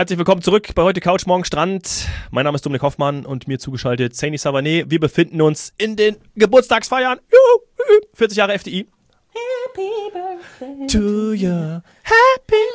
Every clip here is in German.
Herzlich willkommen zurück bei heute Couch, morgen Strand. Mein Name ist Dominik Hoffmann und mir zugeschaltet Saini Savané. Wir befinden uns in den Geburtstagsfeiern. 40 Jahre FDI. Happy Birthday to you. Happy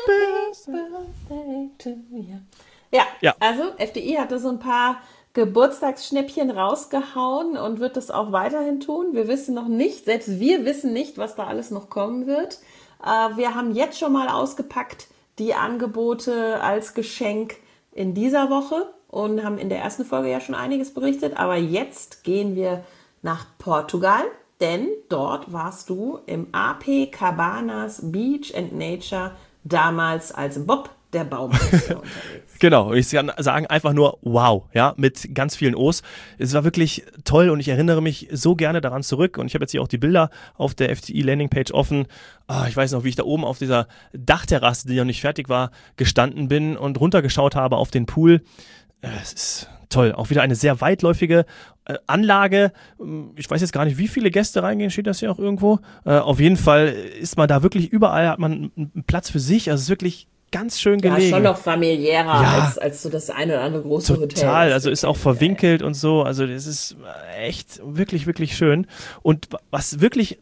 Birthday to you. Ja, also FDI hatte so ein paar Geburtstagsschnäppchen rausgehauen und wird das auch weiterhin tun. Wir wissen noch nicht, selbst wir wissen nicht, was da alles noch kommen wird. Wir haben jetzt schon mal ausgepackt die Angebote als Geschenk in dieser Woche und haben in der ersten Folge ja schon einiges berichtet. Aber jetzt gehen wir nach Portugal, denn dort warst du im AP Cabanas Beach and Nature damals als Bob der Baumeister unterwegs. Genau, und ich kann sagen einfach nur wow, ja, mit ganz vielen O's. Es war wirklich toll und ich erinnere mich so gerne daran zurück und ich habe jetzt hier auch die Bilder auf der FDI Landingpage offen. Ich weiß noch, wie ich da oben auf dieser Dachterrasse, die noch nicht fertig war, gestanden bin und runtergeschaut habe auf den Pool. Es ist toll, auch wieder eine sehr weitläufige Anlage. Ich weiß jetzt gar nicht, wie viele Gäste reingehen, steht das hier auch irgendwo. Auf jeden Fall ist man da wirklich überall, hat man einen Platz für sich, also es ist wirklich ganz schön gelegen. Ja, schon noch familiärer als so das eine oder andere große Hotel. Total, also ist auch verwinkelt und so, also das ist echt wirklich, wirklich schön. Und was wirklich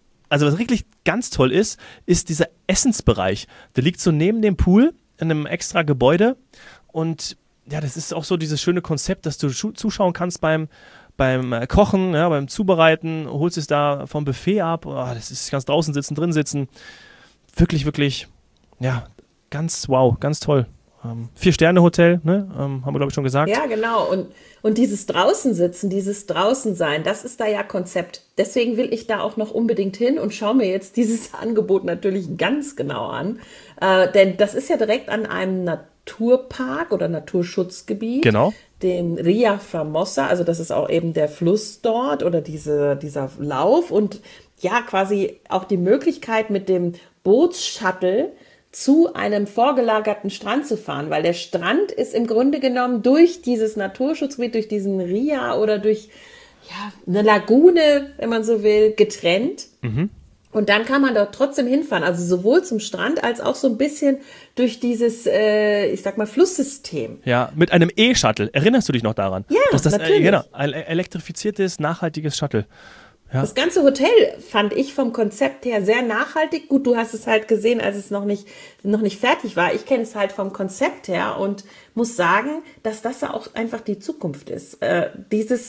ganz toll ist dieser Essensbereich. Der liegt so neben dem Pool in einem extra Gebäude und ja, das ist auch so dieses schöne Konzept, dass du zuschauen kannst beim Kochen, ja, beim Zubereiten, holst es da vom Buffet ab, das ist ganz draußen sitzen, drin sitzen. Wirklich, wirklich, ja, ganz toll. 4-Sterne-Hotel, ne? Haben wir, glaube ich, schon gesagt. Ja, genau. Und dieses Draußensitzen, dieses Draußensein, das ist da ja Konzept. Deswegen will ich da auch noch unbedingt hin und schaue mir jetzt dieses Angebot natürlich ganz genau an. Denn das ist ja direkt an einem Naturpark oder Naturschutzgebiet. Genau. Dem Ria Famosa, also das ist auch eben der Fluss dort oder dieser Lauf. Und ja, quasi auch die Möglichkeit mit dem Bootsshuttle zu einem vorgelagerten Strand zu fahren, weil der Strand ist im Grunde genommen durch dieses Naturschutzgebiet, durch diesen Ria oder durch eine Lagune, wenn man so will, getrennt. Mhm. Und dann kann man dort trotzdem hinfahren, also sowohl zum Strand als auch so ein bisschen durch dieses, ich sag mal, Flusssystem. Ja, mit einem E-Shuttle. Erinnerst du dich noch daran? Ja, das natürlich. Genau, ein elektrifiziertes, nachhaltiges Shuttle. Ja. Das ganze Hotel fand ich vom Konzept her sehr nachhaltig. Gut, du hast es halt gesehen, als es noch nicht fertig war. Ich kenne es halt vom Konzept her und muss sagen, dass das ja auch einfach die Zukunft ist. Diese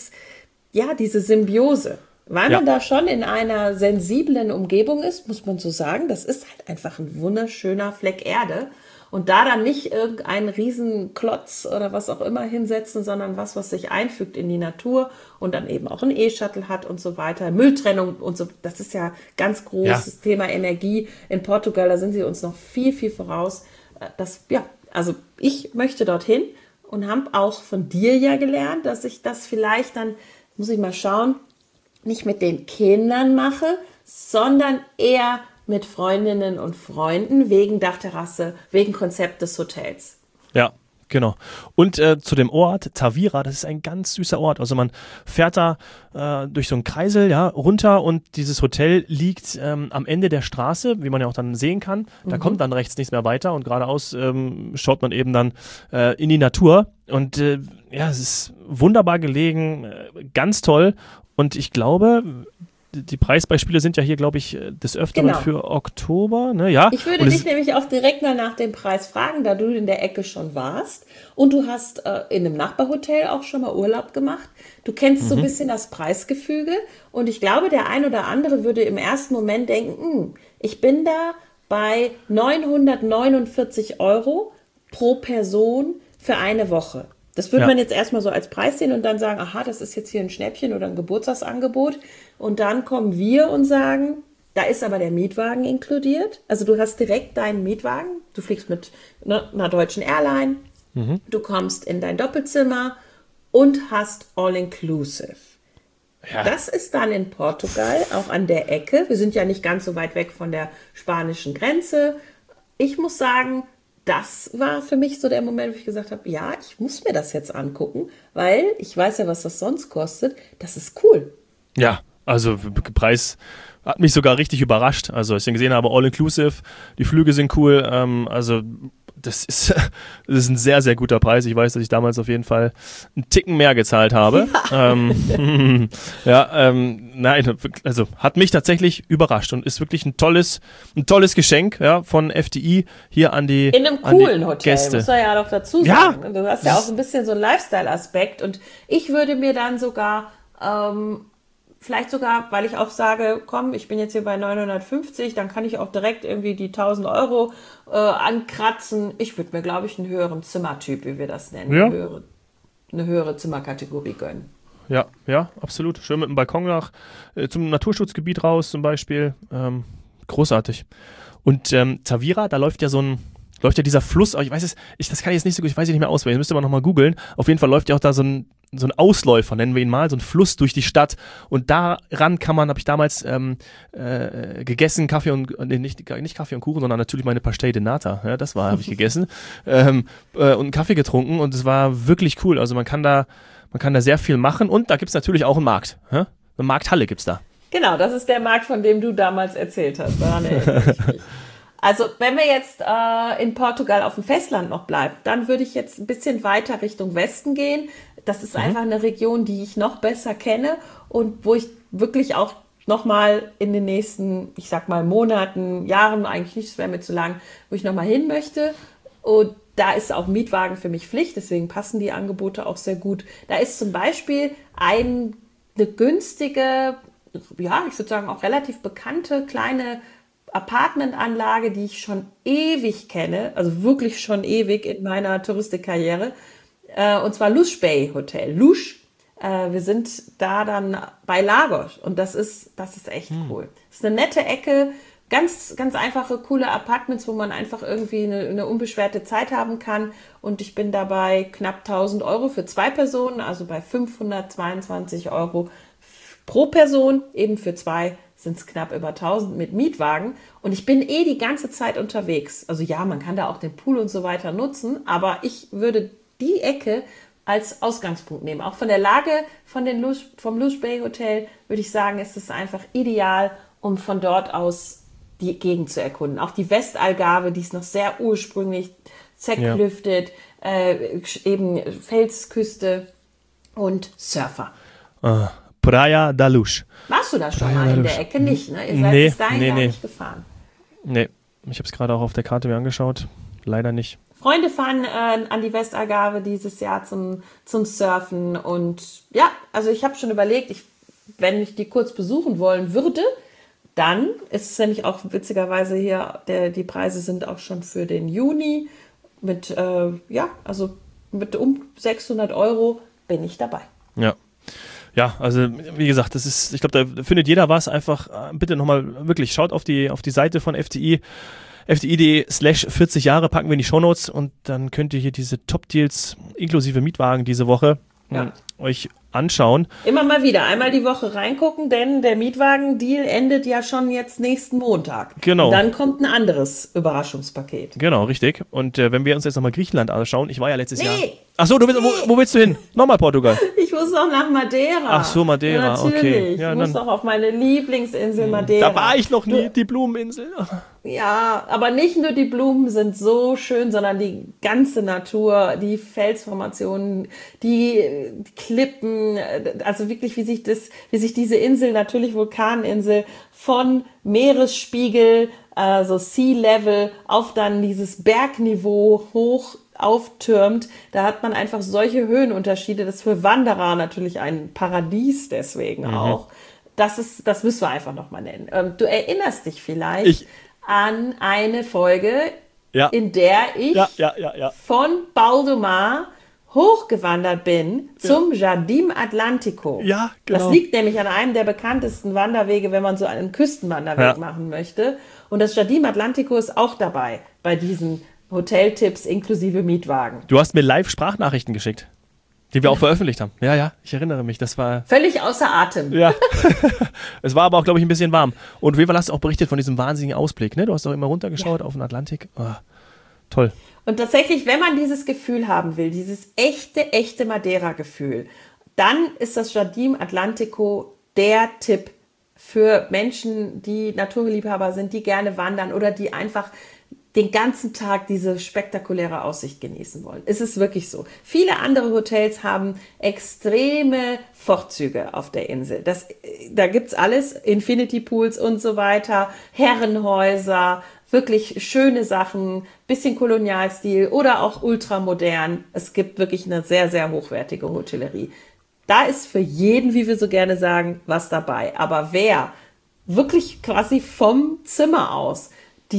Symbiose. Weil man da schon in einer sensiblen Umgebung ist, muss man so sagen, das ist halt einfach ein wunderschöner Fleck Erde. Und da dann nicht irgendeinen Riesenklotz oder was auch immer hinsetzen, sondern was sich einfügt in die Natur und dann eben auch ein E-Shuttle hat und so weiter. Mülltrennung und so, das ist ja ganz großes Thema Energie. In Portugal, da sind sie uns noch viel, viel voraus. Also ich möchte dorthin und habe auch von dir ja gelernt, dass ich das vielleicht dann, muss ich mal schauen, nicht mit den Kindern mache, sondern eher mit Freundinnen und Freunden wegen Dachterrasse, wegen Konzept des Hotels. Ja, genau. Und zu dem Ort, Tavira, das ist ein ganz süßer Ort. Also man fährt da durch so einen Kreisel runter und dieses Hotel liegt am Ende der Straße, wie man ja auch dann sehen kann. Da kommt dann rechts nichts mehr weiter und geradeaus schaut man eben dann in die Natur. Und es ist wunderbar gelegen, ganz toll. Und ich glaube, die Preisbeispiele sind ja hier, glaube ich, des Öfteren für Oktober. Ne? Ja. Ich würde dich nämlich auch direkt mal nach dem Preis fragen, da du in der Ecke schon warst. Und du hast in einem Nachbarhotel auch schon mal Urlaub gemacht. Du kennst so ein bisschen das Preisgefüge. Und ich glaube, der ein oder andere würde im ersten Moment denken, ich bin da bei 949 € pro Person für eine Woche. Das würde man jetzt erstmal so als Preis sehen und dann sagen, aha, das ist jetzt hier ein Schnäppchen oder ein Geburtstagsangebot. Und dann kommen wir und sagen, da ist aber der Mietwagen inkludiert. Also du hast direkt deinen Mietwagen. Du fliegst mit einer deutschen Airline. Du kommst in dein Doppelzimmer und hast All-Inclusive. Ja. Das ist dann in Portugal, auch an der Ecke. Wir sind ja nicht ganz so weit weg von der spanischen Grenze. Ich muss sagen, das war für mich so der Moment, wo ich gesagt habe, ja, ich muss mir das jetzt angucken, weil ich weiß ja, was das sonst kostet. Das ist cool. Ja, also Preis hat mich sogar richtig überrascht. Also als ich den gesehen habe, All-Inclusive, die Flüge sind cool, also das ist ein sehr, sehr guter Preis. Ich weiß, dass ich damals auf jeden Fall einen Ticken mehr gezahlt habe. Nein, also hat mich tatsächlich überrascht und ist wirklich ein tolles Geschenk, ja, von FDI hier an die Gäste. In einem coolen Hotel, muss man ja noch dazu sagen. Ja, du hast ja auch so ein bisschen so einen Lifestyle-Aspekt und ich würde mir dann sogar vielleicht sogar, weil ich auch sage, komm, ich bin jetzt hier bei 950, dann kann ich auch direkt irgendwie die 1.000 Euro ankratzen. Ich würde mir, glaube ich, einen höheren Zimmertyp, wie wir das nennen, eine höhere Zimmerkategorie gönnen. Ja, absolut. Schön mit dem Balkon zum Naturschutzgebiet raus zum Beispiel. Großartig. Und Tavira, da läuft ja dieser Fluss, ich weiß es, das kann ich jetzt nicht so gut, ich weiß nicht mehr auswendig, das müsste man nochmal googeln. Auf jeden Fall läuft ja auch da so ein Ausläufer, nennen wir ihn mal, so ein Fluss durch die Stadt. Und daran habe ich damals gegessen, Kaffee nicht Kaffee und Kuchen, sondern natürlich meine Pastel de Nata. Ja, habe ich gegessen. Und einen Kaffee getrunken und es war wirklich cool. Also man kann da sehr viel machen und da gibt es natürlich auch einen Markt. Ja? Eine Markthalle gibt es da. Genau, das ist der Markt, von dem du damals erzählt hast. Daran erinnere ich mich. Also wenn wir jetzt in Portugal auf dem Festland noch bleiben, dann würde ich jetzt ein bisschen weiter Richtung Westen gehen. Das ist einfach eine Region, die ich noch besser kenne und wo ich wirklich auch nochmal in den nächsten, ich sag mal, Monaten, Jahren, eigentlich nicht, das wäre mir zu lang, wo ich nochmal hin möchte. Und da ist auch Mietwagen für mich Pflicht, deswegen passen die Angebote auch sehr gut. Da ist zum Beispiel eine günstige, ja, ich würde sagen auch relativ bekannte kleine Apartmentanlage, die ich schon ewig kenne, also wirklich schon ewig in meiner Touristikkarriere, und zwar Luz Bay Hotel. Luz, wir sind da dann bei Lagos und das ist echt cool. Das ist eine nette Ecke, ganz, ganz einfache, coole Apartments, wo man einfach irgendwie eine unbeschwerte Zeit haben kann und ich bin dabei knapp 1.000 Euro für 2 Personen, also bei 522 Euro pro Person, eben für 2 sind es knapp über 1.000 mit Mietwagen und ich bin die ganze Zeit unterwegs. Also ja, man kann da auch den Pool und so weiter nutzen, aber ich würde die Ecke als Ausgangspunkt nehmen. Auch von der Lage vom Luz Bay Hotel würde ich sagen, ist es einfach ideal, um von dort aus die Gegend zu erkunden. Auch die Westalgarve, die ist noch sehr ursprünglich zerklüftet, eben Felsküste und Surfer. Praia da Luz. Warst du da schon mal in der Ecke? Nicht, ne? Ihr seid bis dahin gar nicht gefahren. Nee, ich habe es gerade auch auf der Karte mir angeschaut. Leider nicht. Freunde fahren an die Westalgarve dieses Jahr zum Surfen und ja, also ich habe schon überlegt, wenn ich die kurz besuchen wollen würde, dann ist es nämlich auch witzigerweise hier, die Preise sind auch schon für den Juni mit um 600 Euro bin ich dabei. Ja, also wie gesagt, ich glaube, da findet jeder was. Einfach bitte nochmal wirklich, schaut auf die Seite von FDI. FDI.de/40 Jahre packen wir in die Shownotes und dann könnt ihr hier diese Top-Deals inklusive Mietwagen diese Woche euch anschauen. Immer mal wieder, einmal die Woche reingucken, denn der Mietwagen-Deal endet ja schon jetzt nächsten Montag. Genau. Und dann kommt ein anderes Überraschungspaket. Genau, richtig. Und wenn wir uns jetzt nochmal Griechenland anschauen, ich war ja letztes Jahr... Achso, wo willst du hin? Nochmal Portugal? Ich muss noch nach Madeira. Ach so, Madeira, ja, natürlich. Okay. Ja, ich muss noch auf meine Lieblingsinsel Madeira. Da war ich noch nie, die Blumeninsel. Ja, aber nicht nur die Blumen sind so schön, sondern die ganze Natur, die Felsformationen, die Klippen, also wirklich, wie sich diese Insel, natürlich Vulkaninsel, von Meeresspiegel, so Sea Level, auf dann dieses Bergniveau hoch auftürmt, da hat man einfach solche Höhenunterschiede, das ist für Wanderer natürlich ein Paradies deswegen auch. Das müssen wir einfach nochmal nennen. Du erinnerst dich vielleicht an eine Folge, in der ich von Baldomar hochgewandert bin zum Jardim Atlântico. Ja, genau. Das liegt nämlich an einem der bekanntesten Wanderwege, wenn man so einen Küstenwanderweg machen möchte. Und das Jardim Atlântico ist auch dabei bei diesen Hoteltipps inklusive Mietwagen. Du hast mir Live-Sprachnachrichten geschickt, die wir auch veröffentlicht haben. Ja, ich erinnere mich. Das war... Völlig außer Atem. Ja. Es war aber auch, glaube ich, ein bisschen warm. Und auf jeden Fall hast du auch berichtet von diesem wahnsinnigen Ausblick. Ne? Du hast auch immer runtergeschaut auf den Atlantik. Oh, toll. Und tatsächlich, wenn man dieses Gefühl haben will, dieses echte Madeira-Gefühl, dann ist das Jardim Atlântico der Tipp für Menschen, die Naturliebhaber sind, die gerne wandern oder die einfach den ganzen Tag diese spektakuläre Aussicht genießen wollen. Es ist wirklich so. Viele andere Hotels haben extreme Vorzüge auf der Insel. Da gibt's alles, Infinity Pools und so weiter, Herrenhäuser, wirklich schöne Sachen, bisschen Kolonialstil oder auch ultramodern. Es gibt wirklich eine sehr, sehr hochwertige Hotellerie. Da ist für jeden, wie wir so gerne sagen, was dabei. Aber wer wirklich quasi vom Zimmer aus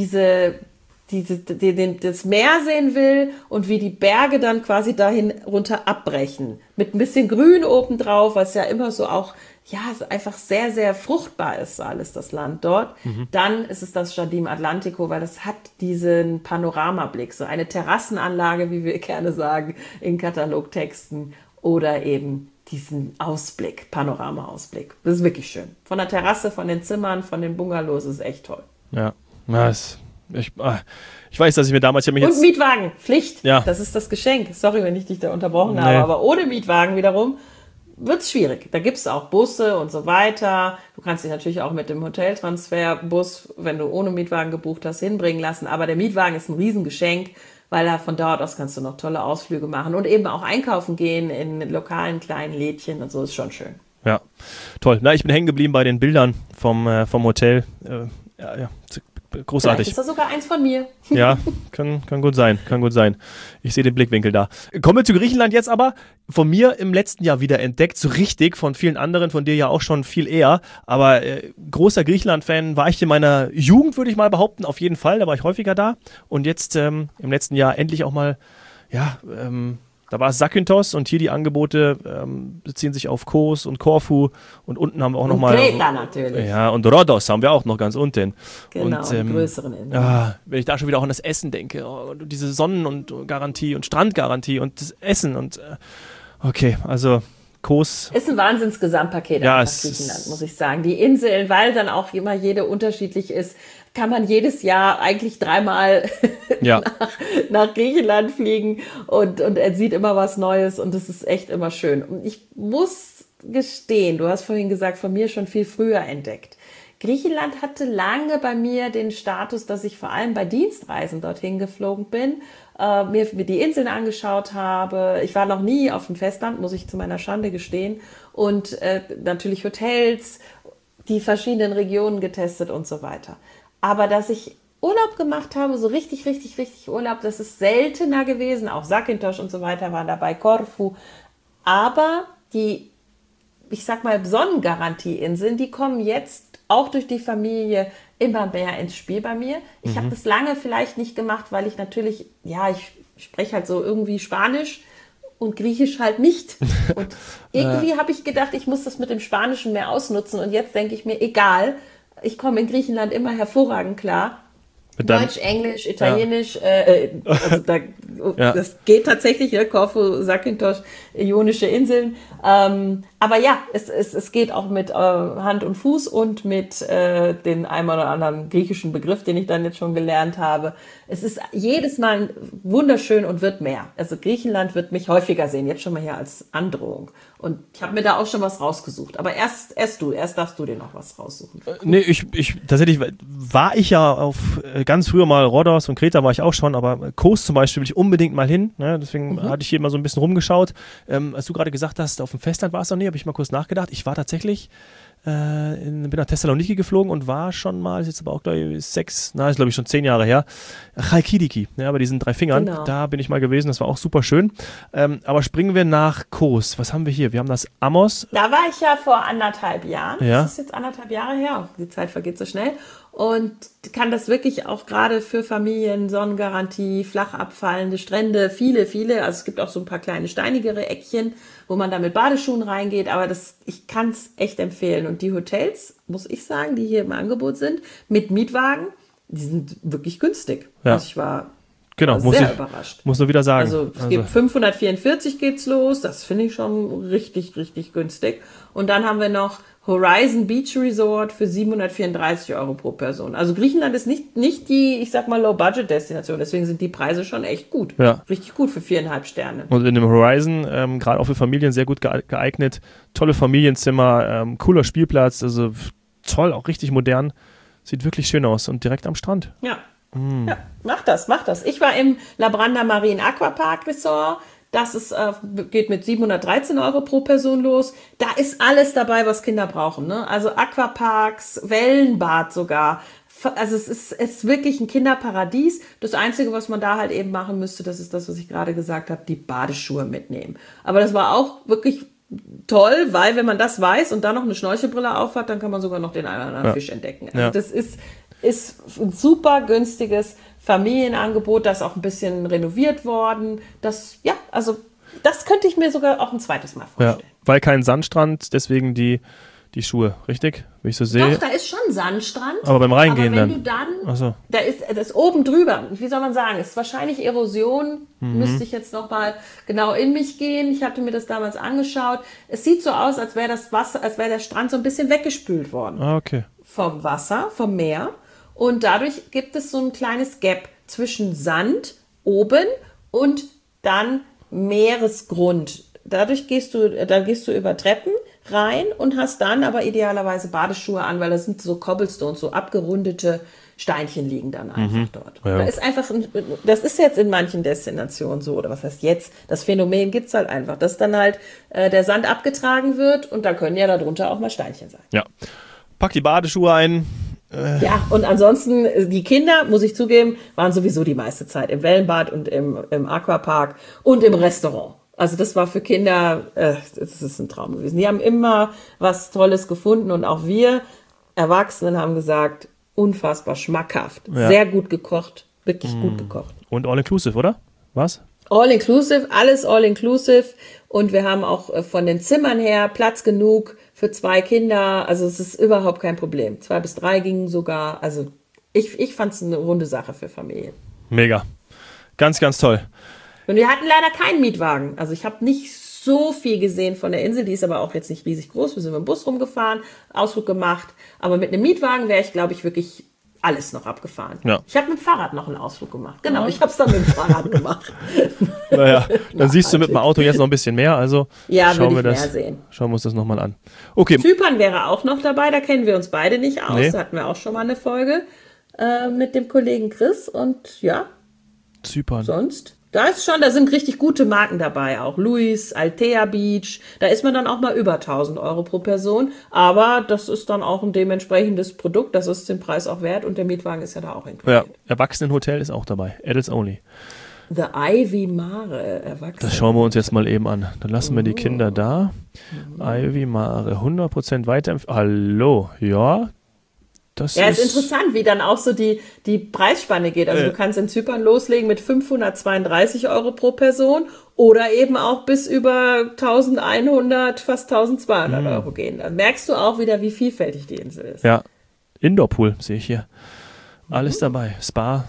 das Meer sehen will und wie die Berge dann quasi dahin runter abbrechen. Mit ein bisschen Grün obendrauf, was ja immer so auch, ja, einfach sehr, sehr fruchtbar ist, alles das Land dort. Dann ist es das Jardim Atlantico, weil das hat diesen Panoramablick, so eine Terrassenanlage, wie wir gerne sagen, in Katalogtexten oder eben diesen Ausblick, Panoramaausblick. Das ist wirklich schön. Von der Terrasse, von den Zimmern, von den Bungalows ist echt toll. Ja, ich weiß, dass ich mir damals... Und Mietwagen, Pflicht. Ja. Das ist das Geschenk. Sorry, wenn ich dich da unterbrochen habe, aber ohne Mietwagen wiederum wird es schwierig. Da gibt es auch Busse und so weiter. Du kannst dich natürlich auch mit dem Hoteltransferbus, wenn du ohne Mietwagen gebucht hast, hinbringen lassen. Aber der Mietwagen ist ein Riesengeschenk, weil von dort aus kannst du noch tolle Ausflüge machen und eben auch einkaufen gehen in lokalen kleinen Lädchen und so, ist schon schön. Ja, toll. Ich bin hängen geblieben bei den Bildern vom Hotel. Großartig. Vielleicht ist das sogar eins von mir. Ja, kann gut sein. Ich sehe den Blickwinkel da. Kommen wir zu Griechenland jetzt aber. Von mir im letzten Jahr wieder entdeckt, so richtig, von vielen anderen, von dir ja auch schon viel eher. Aber großer Griechenland-Fan war ich in meiner Jugend, würde ich mal behaupten, auf jeden Fall. Da war ich häufiger da. Und jetzt im letzten Jahr endlich auch mal, da war es Zakynthos und hier die Angebote beziehen sich auf Kos und Korfu und unten haben wir auch nochmal... Kreta natürlich. Ja, und Rhodos haben wir auch noch ganz unten. Genau, und, die größeren Inseln. Wenn ich da schon wieder auch an das Essen denke, und diese Sonnen- und Garantie und Strandgarantie und das Essen und okay, also Kos... Ist ein Wahnsinns-Gesamtpaket einfach Griechenland, muss ich sagen. Die Inseln, weil dann auch immer jede unterschiedlich ist, kann man jedes Jahr eigentlich 3-mal nach Griechenland fliegen und er sieht immer was Neues und es ist echt immer schön. Und ich muss gestehen, du hast vorhin gesagt, von mir schon viel früher entdeckt. Griechenland hatte lange bei mir den Status, dass ich vor allem bei Dienstreisen dorthin geflogen bin, mir die Inseln angeschaut habe. Ich war noch nie auf dem Festland, muss ich zu meiner Schande gestehen. Und natürlich Hotels, die verschiedenen Regionen getestet und so weiter. Aber dass ich Urlaub gemacht habe, so richtig, richtig, richtig Urlaub, das ist seltener gewesen. Auch Zakynthos und so weiter waren dabei, Korfu. Aber die, ich sag mal, Sonnengarantie-Inseln, die kommen jetzt auch durch die Familie immer mehr ins Spiel bei mir. Ich habe das lange vielleicht nicht gemacht, weil ich natürlich, ich spreche halt so irgendwie Spanisch und Griechisch halt nicht. Und irgendwie habe ich gedacht, ich muss das mit dem Spanischen mehr ausnutzen. Und jetzt denke ich mir, egal, ich komme in Griechenland immer hervorragend klar. Deutsch, Englisch, Italienisch, das geht tatsächlich, Korfu, Zakynthos, Ionische Inseln. Aber ja, es geht auch mit Hand und Fuß und mit den einem oder anderen griechischen Begriff, den ich dann jetzt schon gelernt habe. Es ist jedes Mal wunderschön und wird mehr. Also Griechenland wird mich häufiger sehen, jetzt schon mal hier als Androhung. Und ich habe mir da auch schon was rausgesucht. Aber erst darfst du dir noch was raussuchen. Nee, tatsächlich war ich ja auf ganz früher mal Rhodos und Kreta war ich auch schon, aber Kos zum Beispiel will ich unbedingt mal hin. Ne? Deswegen hatte ich hier mal so ein bisschen rumgeschaut. Als du gerade gesagt hast, auf dem Festland war es noch nie, habe ich mal kurz nachgedacht. Ich war tatsächlich, bin nach Thessaloniki geflogen und war schon mal, ist jetzt aber auch glaube ich ist glaube ich schon 10 Jahre her, Chalkidiki, bei diesen 3 Fingern. Genau. Da bin ich mal gewesen, das war auch super schön. Aber springen wir nach Kos. Was haben wir hier? Wir haben das Amos. Da war ich ja vor 1,5 Jahren. Ja. Das ist jetzt 1,5 Jahre her. Die Zeit vergeht so schnell. Und kann das wirklich auch gerade für Familien, Sonnengarantie, flach abfallende Strände, viele, also es gibt auch so ein paar kleine steinigere Eckchen, wo man da mit Badeschuhen reingeht, aber ich kann es echt empfehlen. Und die Hotels, muss ich sagen, die hier im Angebot sind, mit Mietwagen, die sind wirklich günstig. Ja. Also ich war sehr überrascht. Muss nur wieder sagen. Also es gibt 544 geht's los, das finde ich schon richtig, richtig günstig. Und dann haben wir noch Horizon Beach Resort für 734 € pro Person. Also Griechenland ist nicht die, ich sag mal, Low-Budget-Destination, deswegen sind die Preise schon echt gut. Ja. Richtig gut für 4,5 Sterne. Und in dem Horizon, gerade auch für Familien, sehr gut geeignet. Tolle Familienzimmer, cooler Spielplatz, also toll, auch richtig modern. Sieht wirklich schön aus und direkt am Strand. Ja. Ja, mach das. Ich war im Labranda Marine Aquapark Resort. Das ist, geht mit 713 € pro Person los. Da ist alles dabei, was Kinder brauchen. Ne? Also Aquaparks, Wellenbad sogar. Also es ist wirklich ein Kinderparadies. Das Einzige, was man da halt eben machen müsste, das ist das, was ich gerade gesagt habe, die Badeschuhe mitnehmen. Aber das war auch wirklich toll, weil wenn man das weiß und dann noch eine Schnorchelbrille aufhat, dann kann man sogar noch den einen oder anderen Fisch entdecken. Also das ist ein super günstiges Familienangebot, das ist auch ein bisschen renoviert worden. Das könnte ich mir sogar auch ein zweites Mal vorstellen. Ja, weil kein Sandstrand, deswegen die Schuhe, richtig? Wie ich so sehe. Doch, da ist schon Sandstrand. Aber beim Reingehen aber wenn du dann, da ist das oben drüber, wie soll man sagen, ist wahrscheinlich Erosion, müsste ich jetzt noch mal genau in mich gehen. Ich hatte mir das damals angeschaut. Es sieht so aus, als wäre der Strand so ein bisschen weggespült worden. Ah, okay. Vom Wasser, vom Meer. Und dadurch gibt es so ein kleines Gap zwischen Sand oben und dann Meeresgrund. Dadurch gehst du über Treppen rein und hast dann aber idealerweise Badeschuhe an, weil das sind so Cobblestones, so abgerundete Steinchen liegen dann einfach dort. Ja. Das ist jetzt in manchen Destinationen so, oder was heißt jetzt? Das Phänomen gibt's halt einfach, dass dann halt der Sand abgetragen wird und da können ja darunter auch mal Steinchen sein. Ja. Pack die Badeschuhe ein. Ja, und ansonsten, die Kinder, muss ich zugeben, waren sowieso die meiste Zeit im Wellenbad und im Aquapark und im Restaurant. Also das war für Kinder, das ist ein Traum gewesen. Die haben immer was Tolles gefunden und auch wir Erwachsenen haben gesagt, unfassbar schmackhaft, sehr gut gekocht, wirklich gut gekocht. Und all-inclusive, oder? Was? All-inclusive, alles all-inclusive und wir haben auch von den Zimmern her Platz genug für 2 Kinder, also es ist überhaupt kein Problem. 2 bis 3 gingen sogar, also ich fand es eine runde Sache für Familien. Mega, ganz, ganz toll. Und wir hatten leider keinen Mietwagen. Also ich habe nicht so viel gesehen von der Insel, die ist aber auch jetzt nicht riesig groß. Wir sind mit dem Bus rumgefahren, Ausflug gemacht. Aber mit einem Mietwagen wäre ich, glaube ich, wirklich alles noch abgefahren. Ja. Ich habe mit dem Fahrrad noch einen Ausflug gemacht. Genau, ich habe es dann mit dem Fahrrad gemacht. Naja, dann siehst du mit dem Auto jetzt noch ein bisschen mehr. Also ja, schauen wir uns das nochmal an. Okay. Zypern wäre auch noch dabei, da kennen wir uns beide nicht aus. Nee. Da hatten wir auch schon mal eine Folge mit dem Kollegen Chris. Und ja, Zypern. Sonst? Da sind richtig gute Marken dabei, auch Luis, Altea Beach, da ist man dann auch mal über 1.000 € pro Person, aber das ist dann auch ein dementsprechendes Produkt, das ist den Preis auch wert und der Mietwagen ist ja da auch inkludiert. Ja, Erwachsenenhotel ist auch dabei, Adults Only. The Ivy Mare, Erwachsenen. Das schauen wir uns jetzt mal eben an. Dann lassen wir die Kinder da. Ivy Mare, 100% weiterempfehlen. Hallo, ja. Das ist interessant, wie dann auch so die Preisspanne geht. Also du kannst in Zypern loslegen mit 532 € pro Person oder eben auch bis über 1.100, fast 1.200 € gehen. Dann merkst du auch wieder, wie vielfältig die Insel ist. Ja, Indoor-Pool sehe ich hier. Alles dabei. Spa.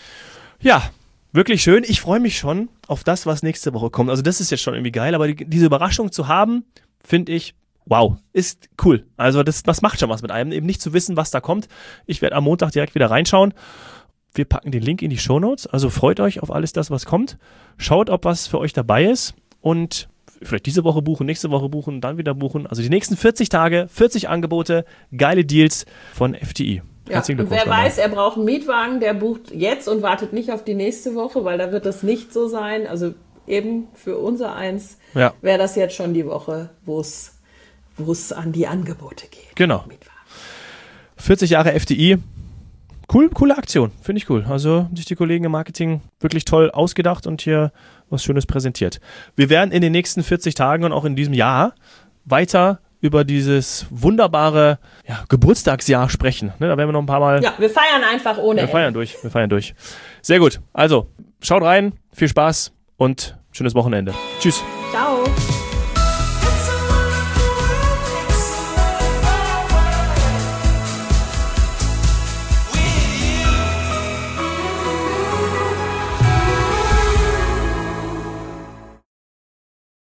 Ja, wirklich schön. Ich freue mich schon auf das, was nächste Woche kommt. Also das ist jetzt schon irgendwie geil, aber diese Überraschung zu haben, finde ich, wow, ist cool. Also das macht schon was mit einem, eben nicht zu wissen, was da kommt. Ich werde am Montag direkt wieder reinschauen. Wir packen den Link in die Shownotes. Also freut euch auf alles das, was kommt. Schaut, ob was für euch dabei ist und vielleicht diese Woche buchen, nächste Woche buchen, dann wieder buchen. Also die nächsten 40 Tage, 40 Angebote, geile Deals von FTI. Ja, und wer weiß, er braucht einen Mietwagen, der bucht jetzt und wartet nicht auf die nächste Woche, weil da wird das nicht so sein. Also eben für unser Eins wäre das jetzt schon die Woche, wo es an die Angebote geht. Genau. 40 Jahre FDI. Coole Aktion. Finde ich cool. Also sich die Kollegen im Marketing wirklich toll ausgedacht und hier was Schönes präsentiert. Wir werden in den nächsten 40 Tagen und auch in diesem Jahr weiter über dieses wunderbare Geburtstagsjahr sprechen. Ne, da werden wir noch ein paar Mal... Ja, wir feiern einfach ohne Ende. Wir feiern durch. Sehr gut. Also, schaut rein, viel Spaß und schönes Wochenende. Tschüss. Ciao.